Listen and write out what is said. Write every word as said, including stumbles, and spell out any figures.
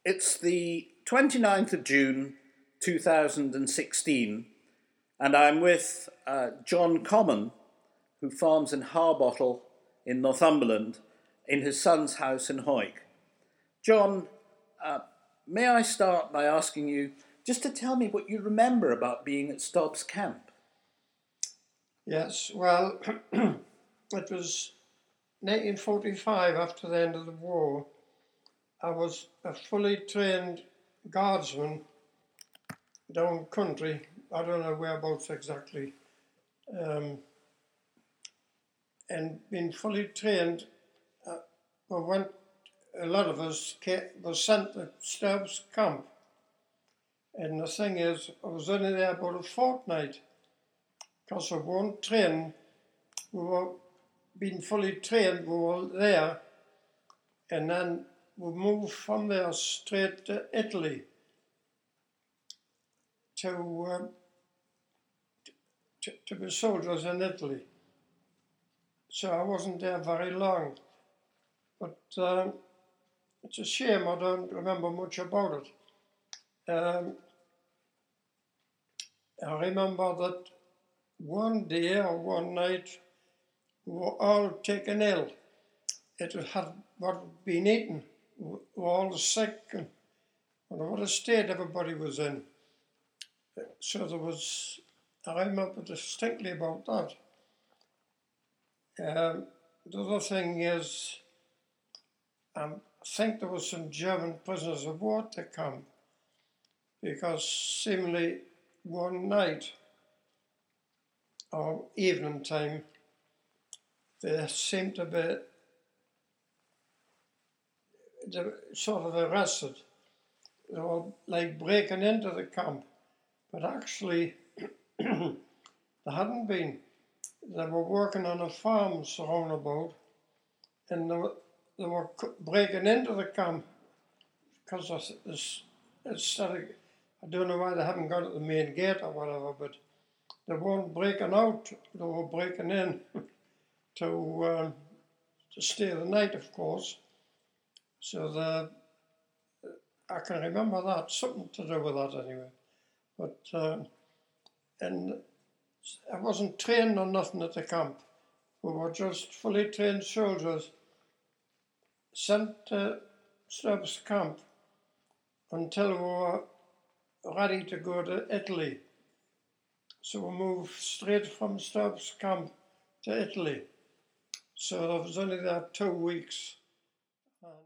It's the twenty-ninth of June two thousand sixteen, and I'm with uh, John Common, who farms in Harbottle in Northumberland, in his son's house in Hawick. John, uh, may I start by asking you just to tell me what you remember about being at Stobbs Camp? Yes, well, it was nineteen forty-five, after the end of the war. I was a fully trained guardsman down country. I don't know whereabouts exactly. Um, and being fully trained, uh, we went, a lot of us came, was sent to Stobbs Camp. And the thing is, I was only there about a fortnight because we weren't trained. We were being fully trained, we were there, and then we moved from there straight to Italy to, uh, to, to be soldiers in Italy. So I wasn't there very long, but um, it's a shame I don't remember much about it. Um, I remember that one day or one night we were all taken ill. It had what been eaten. We were all sick, and what a state everybody was in. So there was, I remember distinctly about that. Um, the other thing is, um, I think there was some German prisoners of war to come, because seemingly one night or evening time, they seemed to be they were sort of arrested. They were like breaking into the camp, but actually they hadn't been. They were working on a farm surround about, and they were, they were breaking into the camp because of this, instead of, I don't know why they haven't got at the main gate or whatever, but they weren't breaking out, they were breaking in to, uh, to stay the night, of course. So the, I can remember that, something to do with that anyway. But, uh, and I wasn't trained on nothing at the camp. We were just fully trained soldiers sent to Stobbs Camp until we were ready to go to Italy. So we moved straight from Stobbs Camp to Italy. So I was only there two weeks.